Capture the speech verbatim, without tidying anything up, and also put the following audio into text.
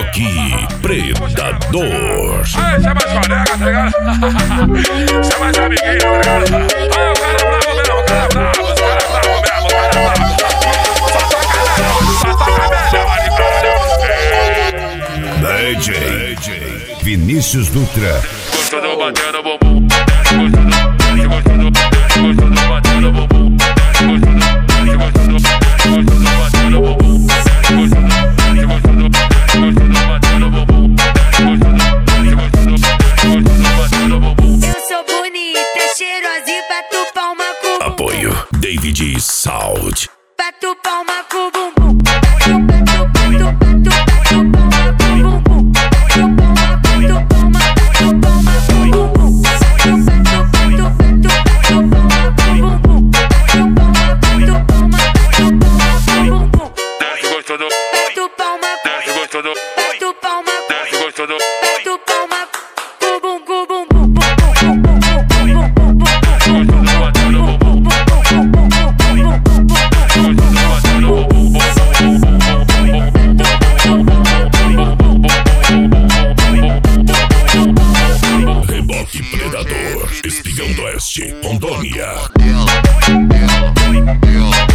Reboque Predador. Aí, você é mais colega, tá ligado? Você é mais amiguinho, tá ligado? Ah, o cara é bravo mesmo, o cara é bravo, o cara é bravo mesmo, o cara é bravo. Só toca melhor, só toca melhor, D J, D J Vinícius Dutra. gostou do bater no bumbum, gostou do, gostou do, gostou do bater no bumbum, gostou do, gostou do, gostou do bater no bumbum, gostou do, gostou do, gostou do bater no bumbum, gostou do, gostou do, gostou do bater no bumbum. Eu sou bonita, cheirosa e bato palma com o bumbum. Apoio David Sound. Bato palma com o bumbum. Bato, bato, bato, bato, bato palma com o bumbum. Bato palma, bato palma, bato palma com o bumbum. Bato, bato, bato, bato palma com o bumbum. Bato palma, bato palma, bato palma com o bumbum. Desce gostou do, Bato palma, desce gostou do, bato palma, desce gostou do. bato palma com o bumbum, com o bumbum, bumbum, bumbum, bumbum, bumbum, bumbum. Reboque Predador. Espigão do Oeste, Rondônia. Ela, ela, ela.